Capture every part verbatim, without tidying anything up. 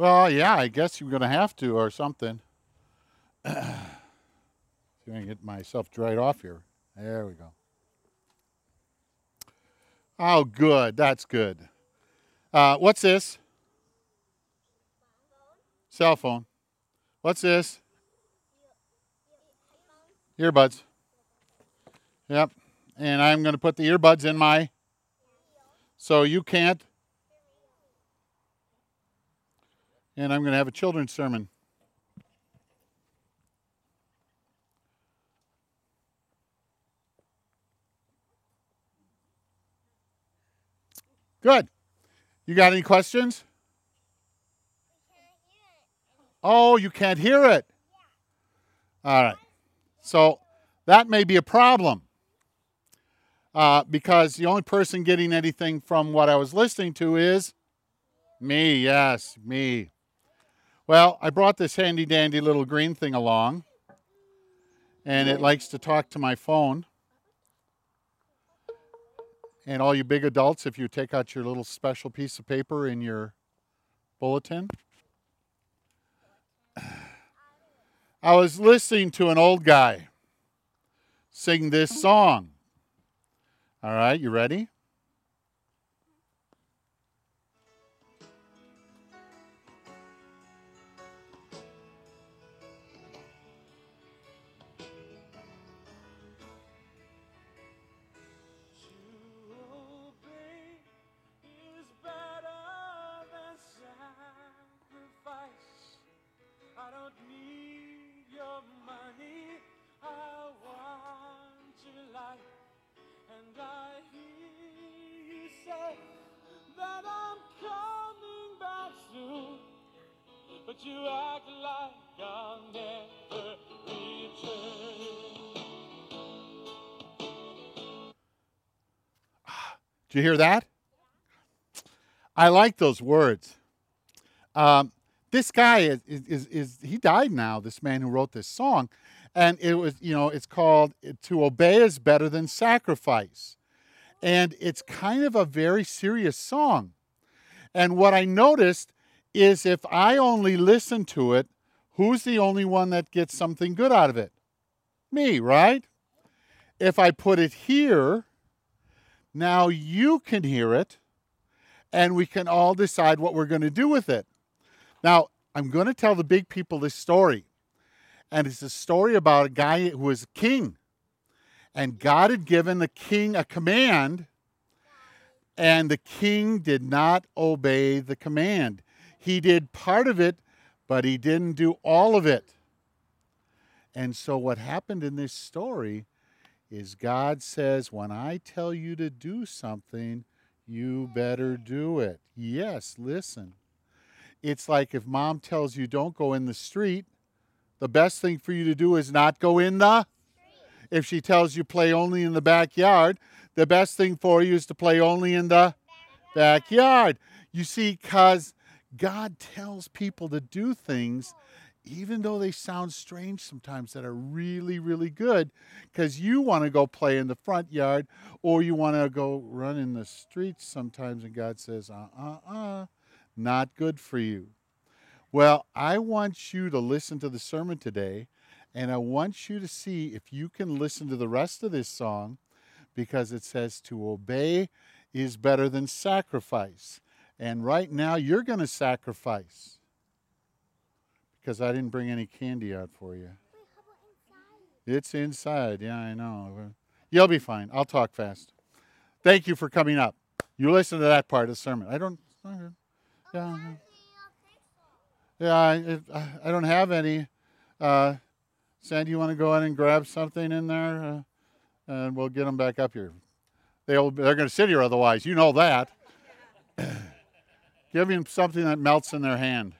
Well, yeah, I guess you're going to have to or something. I'm going to get myself dried off here. There we go. Oh, good. That's good. Uh, what's this? Cell phone. What's this? Earbuds. Yep. And I'm going to put the earbuds in my... So you can't. And I'm going to have a children's sermon. Good. You got any questions? Oh, you can't hear it. All right. So that may be a problem. Uh, because the only person getting anything from what I was listening to is me. Yes, me. Well, I brought this handy dandy little green thing along, and it likes to talk to my phone. And all you big adults, if you take out your little special piece of paper in your bulletin. I was listening to an old guy sing this song. All right, you ready? But you act like I'll never return. Did you hear that? I like those words. Um, this guy is, is, is, is, he died now, this man who wrote this song. And it was, you know, it's called To Obey is Better Than Sacrifice. And it's kind of a very serious song. And what I noticed is if I only listen to it, who's the only one that gets something good out of it? Me, right? If I put it here, now you can hear it, and we can all decide what we're going to do with it. Now, I'm going to tell the big people this story. And it's a story about a guy who was a king. And God had given the king a command, and the king did not obey the command. He did part of it, but he didn't do all of it. And so what happened in this story is God says, when I tell you to do something, you better do it. Yes, listen. It's like if mom tells you don't go in the street, the best thing for you to do is not go in the street. If she tells you play only in the backyard, the best thing for you is to play only in the backyard. backyard. You see, because God tells people to do things, even though they sound strange sometimes, that are really, really good, because you want to go play in the front yard, or you want to go run in the streets sometimes, and God says, uh-uh-uh, not good for you. Well, I want you to listen to the sermon today, and I want you to see if you can listen to the rest of this song, because it says to obey is better than sacrifice. And right now, you're going to sacrifice. Because I didn't bring any candy out for you. Wait, how about inside? It's inside. Yeah, I know. You'll be fine. I'll talk fast. Thank you for coming up. You listen to that part of the sermon. I don't... Yeah, yeah I, I don't have any. Uh, Sandy, you want to go in and grab something in there? Uh, and we'll get them back up here. They'll, they're going to sit here otherwise. You know that. Give them something that melts in their hand.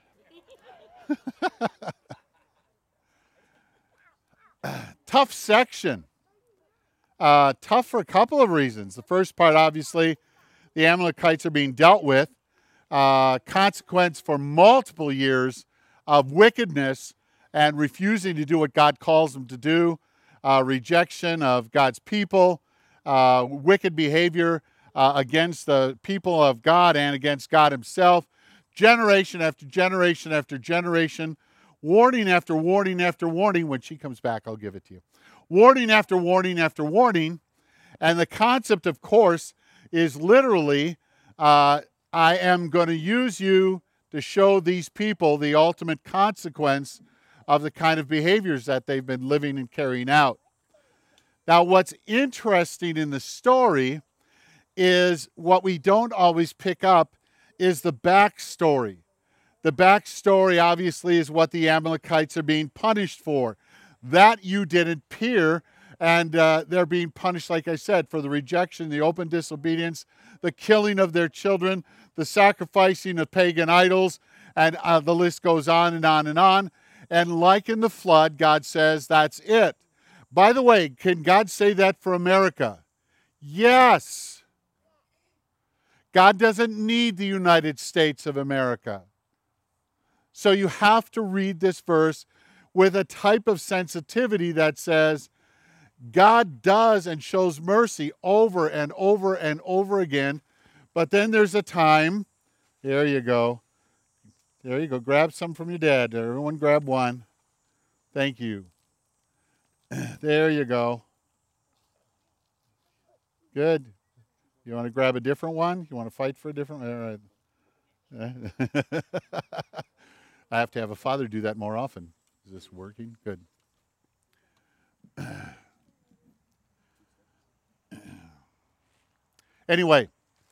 Tough section. Uh, tough for a couple of reasons. The first part, obviously, the Amalekites are being dealt with. Uh, consequence for multiple years of wickedness and refusing to do what God calls them to do. Uh, rejection of God's people. Uh, wicked behavior uh, against the people of God and against God himself. generation after generation after generation, warning after warning after warning. When she comes back, I'll give it to you. Warning after warning after warning. And the concept, of course, is literally, uh, I am going to use you to show these people the ultimate consequence of the kind of behaviors that they've been living and carrying out. Now, what's interesting in the story is what we don't always pick up is the backstory. The backstory, obviously, is what the Amalekites are being punished for. That you didn't hear, and uh, they're being punished, like I said, for the rejection, the open disobedience, the killing of their children, the sacrificing of pagan idols, and uh, the list goes on and on and on. And like in the flood, God says, that's it. By the way, can God say that for America? Yes. God doesn't need the United States of America. So you have to read this verse with a type of sensitivity that says, God does and shows mercy over and over and over again. But then there's a time, there you go. There you go. Grab some from your dad. Everyone grab one. Thank you. There you go. Good. You want to grab a different one? You want to fight for a different one? All right. I have to have a father do that more often. Is this working? Good. Anyway,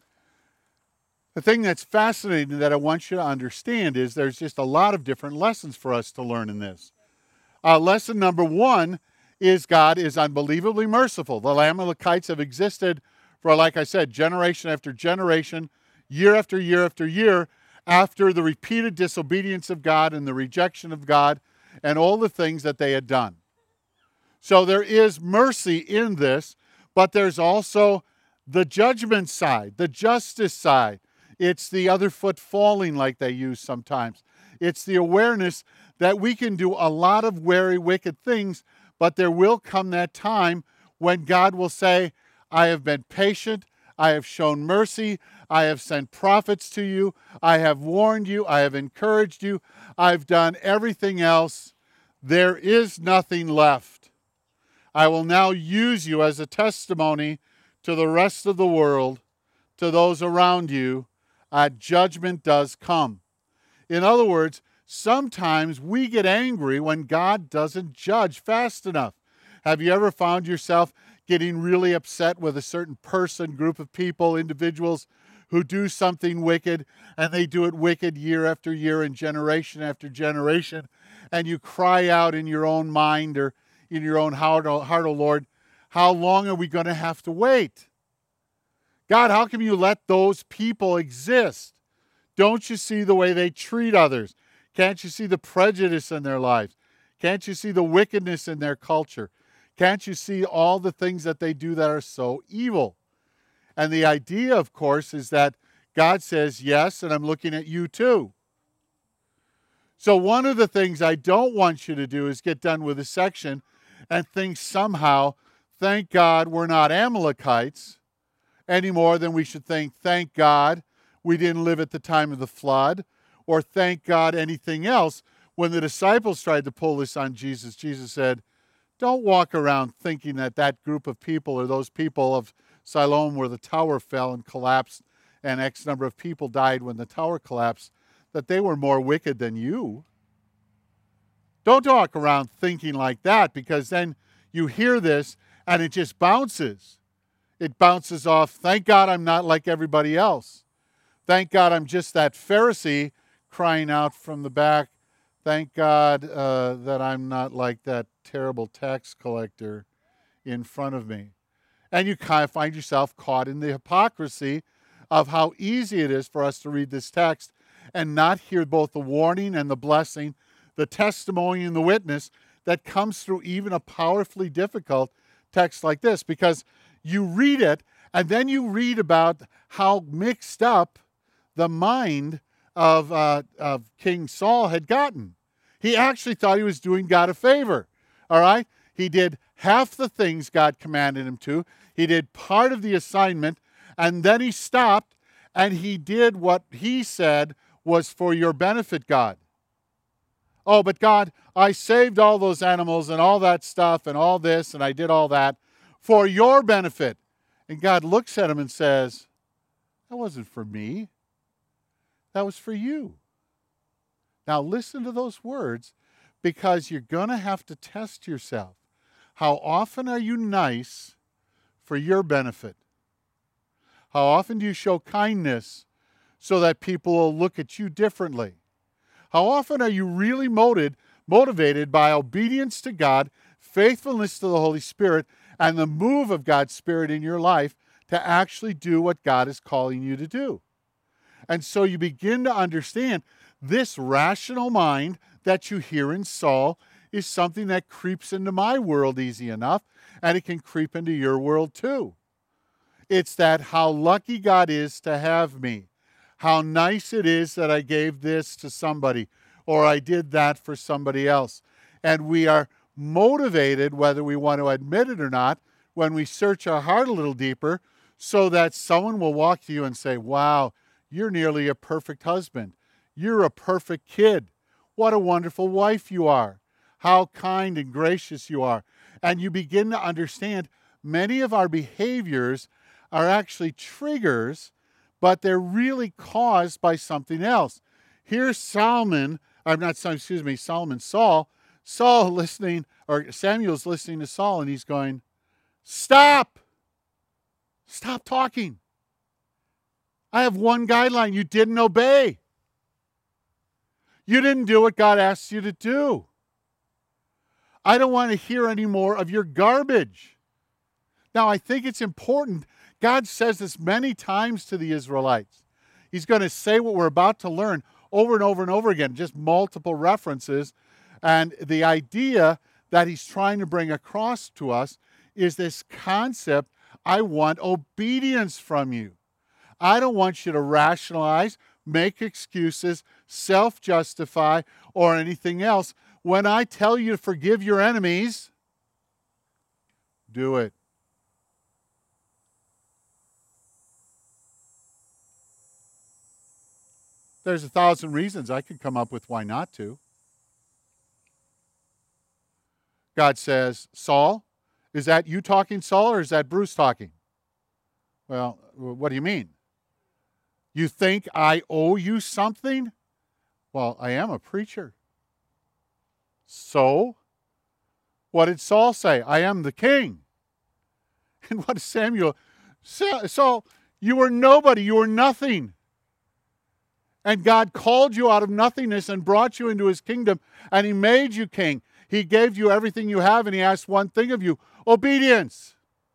the thing that's fascinating that I want you to understand is there's just a lot of different lessons for us to learn in this. Uh, lesson number one is God is unbelievably merciful. The Amalekites have existed for, like I said, generation after generation, year after year after year, after the repeated disobedience of God and the rejection of God and all the things that they had done. So there is mercy in this, but there's also the judgment side, the justice side. It's the other foot falling like they use sometimes. It's the awareness that we can do a lot of very wicked things, but there will come that time when God will say, I have been patient, I have shown mercy, I have sent prophets to you, I have warned you, I have encouraged you, I've done everything else. There is nothing left. I will now use you as a testimony to the rest of the world, to those around you. Uh, judgment does come. In other words, sometimes we get angry when God doesn't judge fast enough. Have you ever found yourself getting really upset with a certain person, group of people, individuals who do something wicked, and they do it wicked year after year and generation after generation, and you cry out in your own mind or in your own heart, oh, heart, oh Lord, how long are we going to have to wait? God, how come you let those people exist? Don't you see the way they treat others? Can't you see the prejudice in their lives? Can't you see the wickedness in their culture? Can't you see all the things that they do that are so evil? And the idea, of course, is that God says, yes, and I'm looking at you too. So one of the things I don't want you to do is get done with this section and think somehow, thank God we're not Amalekites any more than we should think, thank God we didn't live at the time of the flood, or thank God anything else. When the disciples tried to pull this on Jesus, Jesus said, don't walk around thinking that that group of people or those people of Siloam where the tower fell and collapsed and X number of people died when the tower collapsed, that they were more wicked than you. Don't walk around thinking like that, because then you hear this and it just bounces. It bounces off, thank God I'm not like everybody else. Thank God I'm just that Pharisee crying out from the back, thank God uh, that I'm not like that terrible tax collector in front of me. And you kind of find yourself caught in the hypocrisy of how easy it is for us to read this text and not hear both the warning and the blessing, the testimony and the witness that comes through even a powerfully difficult text like this. Because you read it, and then you read about how mixed up the mind of, uh, of King Saul had gotten. He actually thought he was doing God a favor, all right? He did half the things God commanded him to. He did part of the assignment, and then he stopped, and he did what he said was for your benefit, God. Oh, but God, I saved all those animals and all that stuff and all this and I did all that for your benefit. And God looks at him and says, that wasn't for me. That was for you. Now listen to those words, because you're going to have to test yourself. How often are you nice for your benefit? How often do you show kindness so that people will look at you differently? How often are you really motivated, motivated by obedience to God, faithfulness to the Holy Spirit, and the move of God's Spirit in your life to actually do what God is calling you to do? And so you begin to understand this rational mind that you hear in Saul is something that creeps into my world easy enough, and it can creep into your world too. It's that how lucky God is to have me. How nice it is that I gave this to somebody, or I did that for somebody else. And we are motivated, whether we want to admit it or not, when we search our heart a little deeper, so that someone will walk to you and say, wow, you're nearly a perfect husband. You're a perfect kid. What a wonderful wife you are. How kind and gracious you are. And you begin to understand many of our behaviors are actually triggers, but they're really caused by something else. Here's Solomon, I'm not, excuse me, Solomon, Saul, Saul listening, or Samuel's listening to Saul, and he's going, stop! Stop talking. I have one guideline. You didn't obey. You didn't do what God asked you to do. I don't want to hear any more of your garbage. Now, I think it's important. God says this many times to the Israelites. He's going to say what we're about to learn over and over and over again, just multiple references. And the idea that he's trying to bring across to us is this concept, I want obedience from you. I don't want you to rationalize, make excuses, self-justify, or anything else. When I tell you to forgive your enemies, do it. There's a thousand reasons I could come up with why not to. God says, Saul, is that you talking, Saul, or is that Bruce talking? Well, what do you mean? You think I owe you something? Well, I am a preacher. So, what did Saul say? I am the king. And what did Samuel? Saul, you were nobody. You were nothing. And God called you out of nothingness and brought you into his kingdom, and he made you king. He gave you everything you have, and he asked one thing of you, obedience.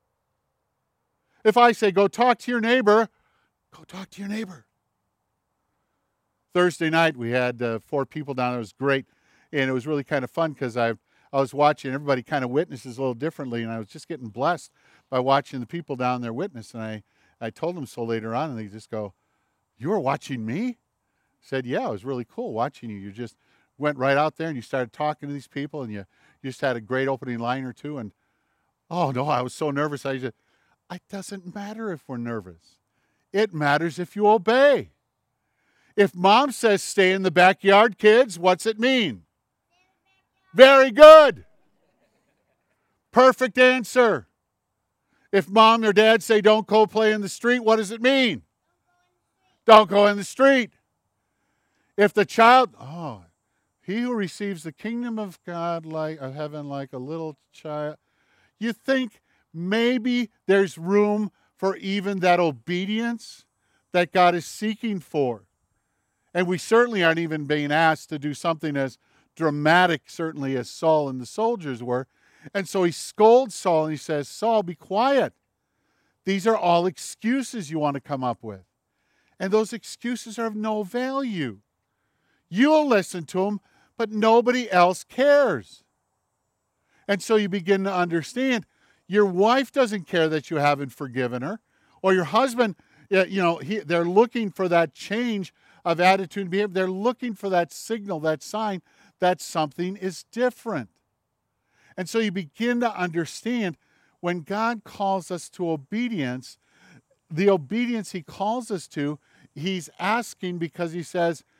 If I say, go talk to your neighbor, go talk to your neighbor. Thursday night, we had uh, four people down there. It was great, and it was really kind of fun because I I was watching. Everybody kind of witnesses a little differently, and I was just getting blessed by watching the people down there witness. And I, I told them so later on, and they just go, you were watching me? I said, yeah, it was really cool watching you. You just went right out there, and you started talking to these people, and you, you just had a great opening line or two. And, oh, no, I was so nervous. I just, it doesn't matter if we're nervous. It matters if you obey. If mom says stay in the backyard, kids, what's it mean? Very good. Perfect answer. If mom or dad say don't go play in the street, what does it mean? Don't go in the street. If the child, oh, he who receives the kingdom of God like of heaven like a little child, you think maybe there's room for even that obedience that God is seeking for. And we certainly aren't even being asked to do something as dramatic, certainly, as Saul and the soldiers were. And so he scolds Saul and he says, Saul, be quiet. These are all excuses you want to come up with. And those excuses are of no value. You'll listen to them, but nobody else cares. And so you begin to understand your wife doesn't care that you haven't forgiven her, or your husband, you know, he, they're looking for that change of attitude and behavior. They're looking for that signal, that sign that something is different. And so you begin to understand when God calls us to obedience, the obedience he calls us to, he's asking because he says,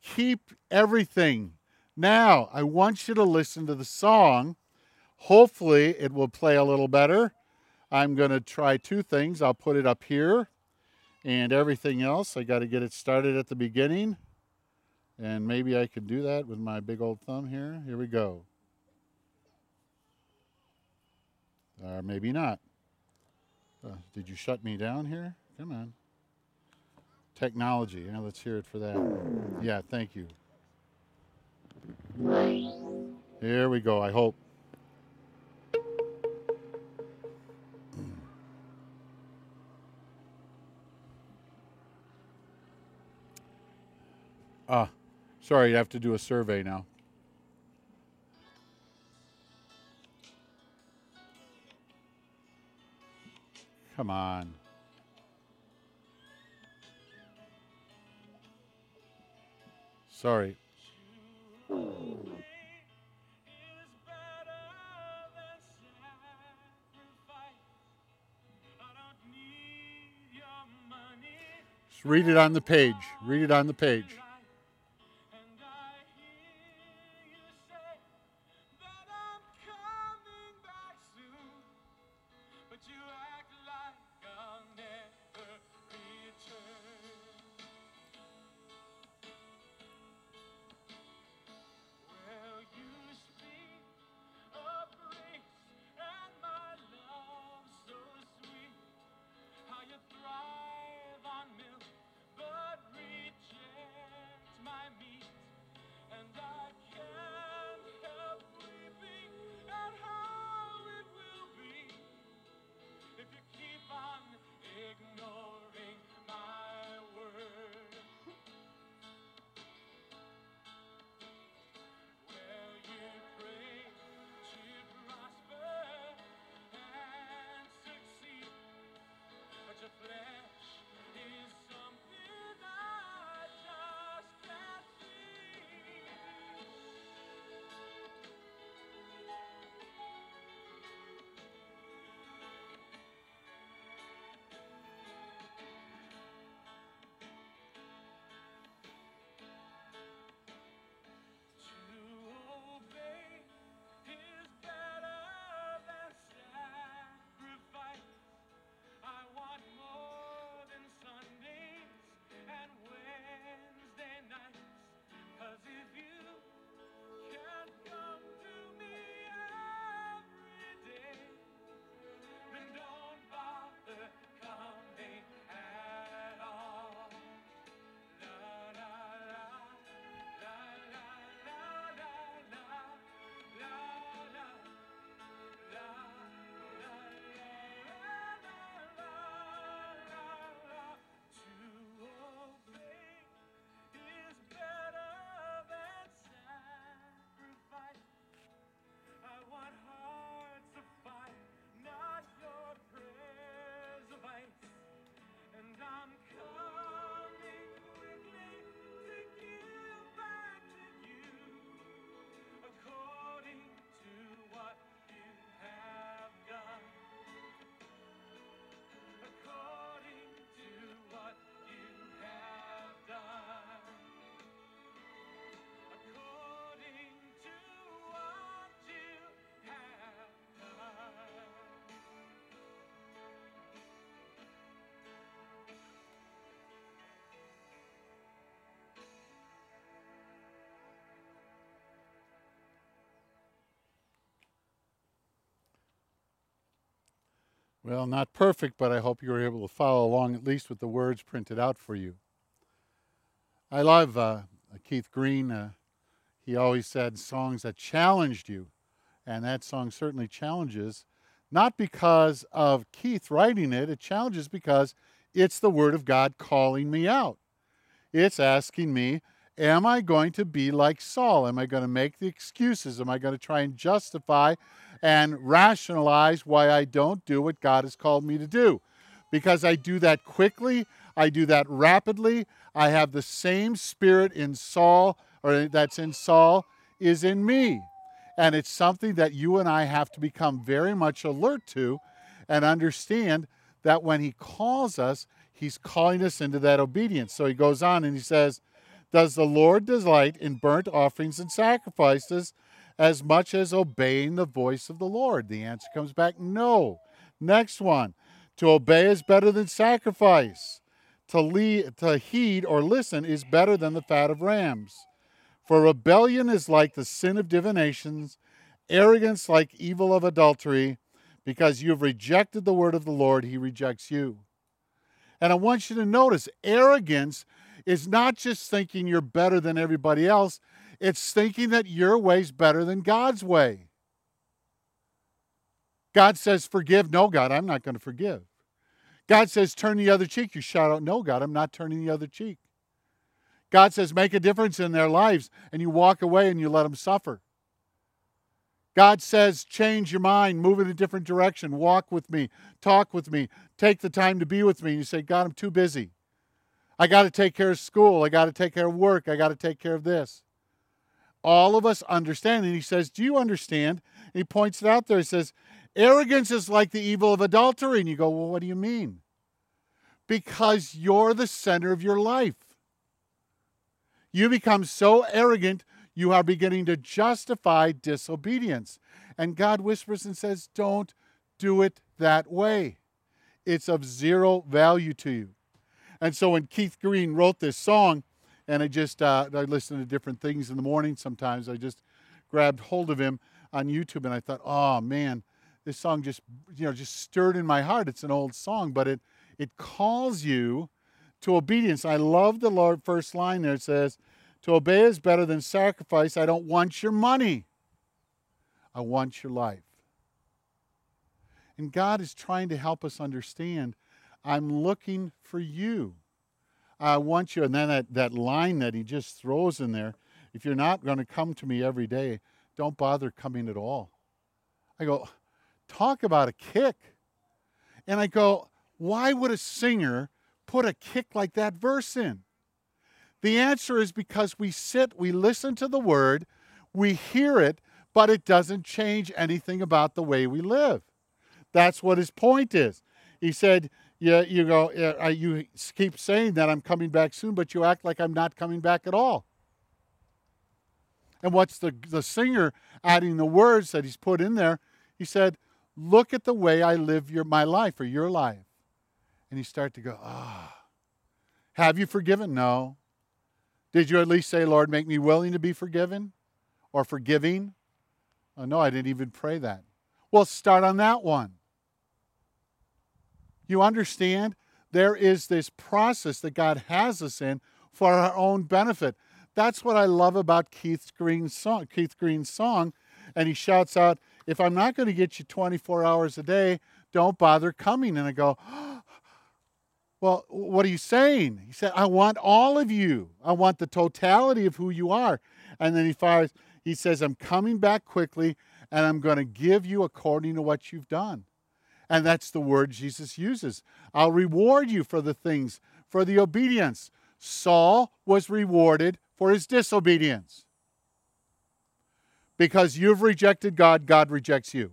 keep everything. Now, I want you to listen to the song. Hopefully, it will play a little better. I'm going to try two things. I'll put it up here, and everything else, I got to get it started at the beginning. And maybe I can do that with my big old thumb here. Here we go. Or maybe not. Uh, did you shut me down here? Come on. Technology. Yeah, let's hear it for that. Yeah, thank you. Here we go, I hope. Ah, sorry, you have to do a survey now. Come on. Sorry. Just read it on the page. Read it on the page. Well, not perfect, but I hope you were able to follow along at least with the words printed out for you. I love uh, Keith Green. Uh, he always said songs that challenged you, and that song certainly challenges, not because of Keith writing it, it challenges because it's the Word of God calling me out. It's asking me, am I going to be like Saul? Am I going to make the excuses? Am I going to try and justify and rationalize why I don't do what God has called me to do? Because I do that quickly, I do that rapidly. I have the same spirit in Saul, or that's in Saul, is in me. And it's something that you and I have to become very much alert to and understand that when he calls us, he's calling us into that obedience. So he goes on and he says, Does the Lord delight in burnt offerings and sacrifices as much as obeying the voice of the Lord? The answer comes back, no. Next one. To obey is better than sacrifice. To, lead, to heed or listen is better than the fat of rams. For rebellion is like the sin of divinations, arrogance like evil of adultery. Because you have rejected the word of the Lord, he rejects you. And I want you to notice, arrogance is not just thinking you're better than everybody else. It's thinking that your way's better than God's way. God says, forgive. No, God, I'm not going to forgive. God says, turn the other cheek. You shout out, no, God, I'm not turning the other cheek. God says, make a difference in their lives, and you walk away and you let them suffer. God says, change your mind, move in a different direction, walk with me, talk with me, take the time to be with me. And you say, God, I'm too busy. I got to take care of school. I got to take care of work. I got to take care of this. All of us understand. And he says, do you understand? And he points it out there. He says, arrogance is like the evil of adultery. And you go, well, what do you mean? Because you're the center of your life. You become so arrogant, you are beginning to justify disobedience. And God whispers and says, don't do it that way. It's of zero value to you. And so when Keith Green wrote this song, and I just, uh, I listen to different things in the morning sometimes, I just grabbed hold of him on YouTube and I thought, oh man, this song just, you know, just stirred in my heart. It's an old song, but it, it calls you to obedience. I love the Lord first line there. It says, to obey is better than sacrifice. I don't want your money. I want your life. And God is trying to help us understand, I'm looking for you. I want you. And then that, that line that he just throws in there, if you're not going to come to me every day, don't bother coming at all. I go, talk about a kick. And I go, why would a singer put a kick like that verse in? The answer is because we sit, we listen to the word, we hear it, but it doesn't change anything about the way we live. That's what his point is. He said, yeah, you go, uh, you keep saying that I'm coming back soon, but you act like I'm not coming back at all. And what's the, the singer adding the words that he's put in there? He said, look at the way I live your, my life or your life. And you start to go, ah. Oh. Have you forgiven? No. Did you at least say, Lord, make me willing to be forgiven or forgiving? Oh, no, I didn't even pray that. Well, start on that one. You understand? There is this process that God has us in for our own benefit. That's what I love about Keith Green's song. Keith Green's song, and he shouts out, if I'm not going to get you twenty-four hours a day, don't bother coming. And I go, oh, well, what are you saying? He said, I want all of you. I want the totality of who you are. And then he fires, he says, I'm coming back quickly, and I'm going to give you according to what you've done. And that's the word Jesus uses. I'll reward you for the things, for the obedience. Saul was rewarded for his disobedience. Because you've rejected God, God rejects you.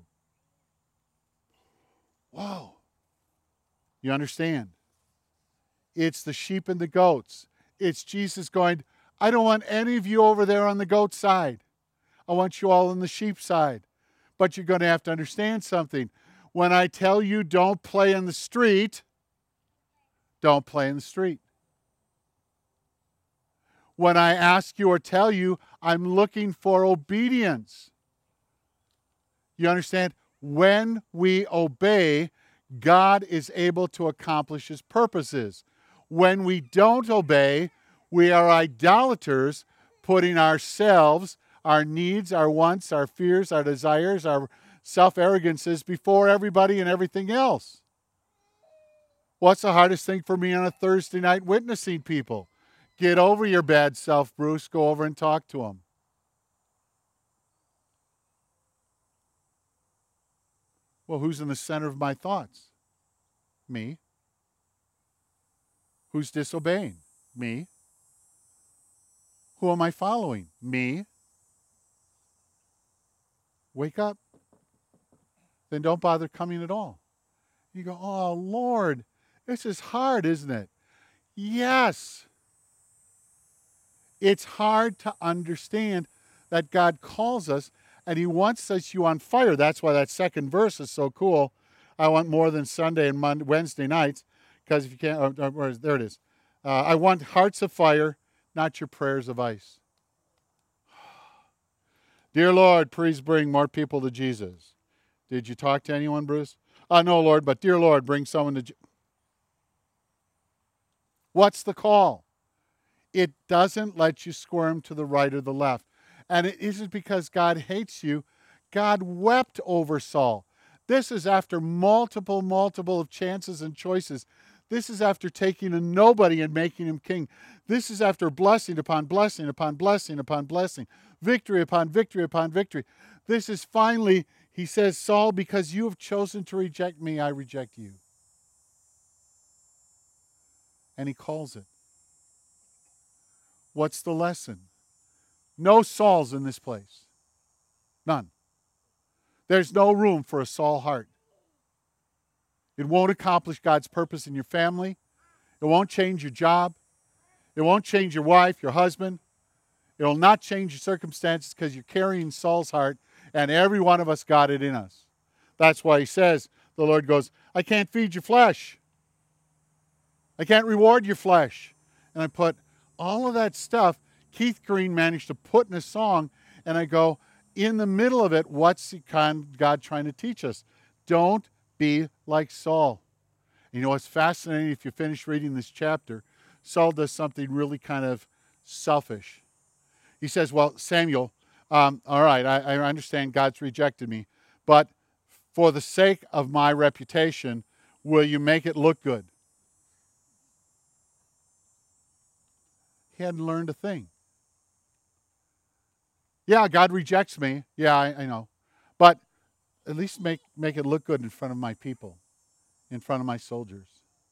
Whoa. You understand? It's the sheep and the goats. It's Jesus going, I don't want any of you over there on the goat side. I want you all on the sheep side. But you're going to have to understand something. When I tell you don't play in the street, don't play in the street. When I ask you or tell you, I'm looking for obedience. You understand? When we obey, God is able to accomplish his purposes. When we don't obey, we are idolaters, putting ourselves, our needs, our wants, our fears, our desires, our self-arrogances before everybody and everything else. What's the hardest thing for me on a Thursday night witnessing people? Get over your bad self, Bruce. Go over and talk to them. Well, who's in the center of my thoughts? Me. Who's disobeying? Me. Who am I following? Me. Wake up. Then don't bother coming at all. You go, oh, Lord, this is hard, isn't it? Yes. It's hard to understand that God calls us and he wants us you on fire. That's why that second verse is so cool. I want more than Sunday and Monday, Wednesday nights, because if you can't, oh, oh, there it is. Uh, I want hearts of fire, not your prayers of ice. Dear Lord, please bring more people to Jesus. Did you talk to anyone, Bruce? Uh, no, Lord, but dear Lord, bring someone to Jesus. What's the call? It doesn't let you squirm to the right or the left. And it isn't because God hates you. God wept over Saul. This is after multiple, multiple of chances and choices. This is after taking a nobody and making him king. This is after blessing upon blessing upon blessing upon blessing, victory upon victory upon victory. This is finally, he says, Saul, because you have chosen to reject me, I reject you. And he calls it. What's the lesson? No Sauls in this place. None. There's no room for a Saul heart. It won't accomplish God's purpose in your family. It won't change your job. It won't change your wife, your husband. It will not change your circumstances because you're carrying Saul's heart, and every one of us got it in us. That's why he says, the Lord goes, I can't feed your flesh. I can't reward your flesh. And I put all of that stuff Keith Green managed to put in a song, and I go, in the middle of it, what's God trying to teach us? Don't be like Saul. You know what's fascinating, if you finish reading this chapter, Saul does something really kind of selfish. He says, well, Samuel, um, all right, I, I understand God's rejected me, but for the sake of my reputation, will you make it look good? He hadn't learned a thing. Yeah, God rejects me. Yeah, I, I know. But at least make, make it look good in front of my people, in front of my soldiers.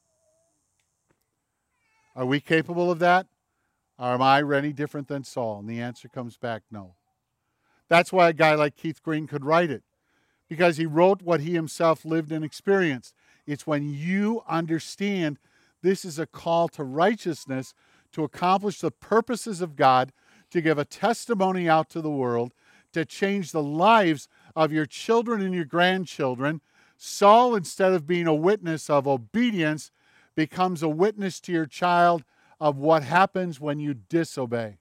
Are we capable of that? Or am I any different than Saul? And the answer comes back, no. That's why a guy like Keith Green could write it, because he wrote what he himself lived and experienced. It's when you understand this is a call to righteousness, to accomplish the purposes of God, to give a testimony out to the world, to change the lives of your children and your grandchildren. Saul, instead of being a witness of obedience, becomes a witness to your child of what happens when you disobey.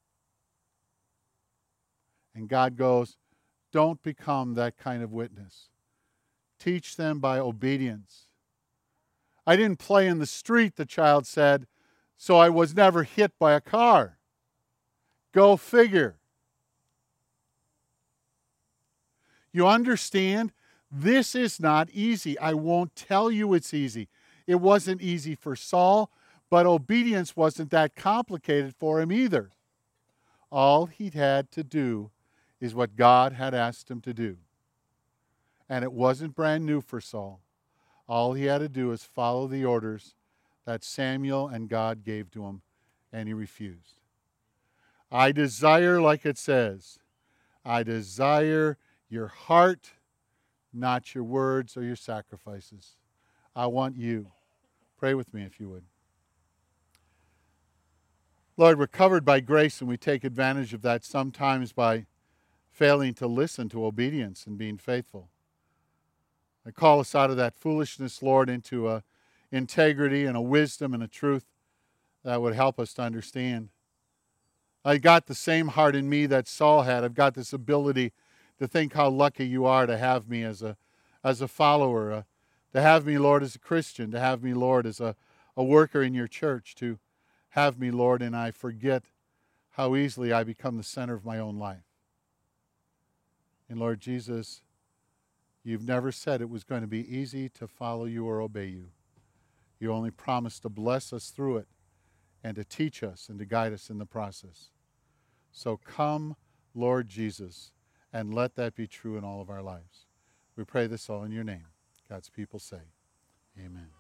And God goes, don't become that kind of witness. Teach them by obedience. I didn't play in the street, the child said, so I was never hit by a car. Go figure. You understand? This is not easy. I won't tell you it's easy. It wasn't easy for Saul, but obedience wasn't that complicated for him either. All he had to do is what God had asked him to do. And it wasn't brand new for Saul. All he had to do is follow the orders that Samuel and God gave to him, and he refused. I desire, like it says, I desire your heart, not your words or your sacrifices. I want you. Pray with me if you would. Lord, we're covered by grace, and we take advantage of that sometimes by failing to listen to obedience and being faithful. I call us out of that foolishness, Lord, into a integrity and a wisdom and a truth that would help us to understand. I got the same heart in me that Saul had. I've got this ability to think how lucky you are to have me as a as a follower, uh, to have me, Lord, as a Christian, to have me, Lord, as a, a worker in your church, to have me, Lord, and I forget how easily I become the center of my own life. And Lord Jesus, you've never said it was going to be easy to follow you or obey you. You only promised to bless us through it and to teach us and to guide us in the process. So come, Lord Jesus, and let that be true in all of our lives. We pray this all in your name. God's people say, amen.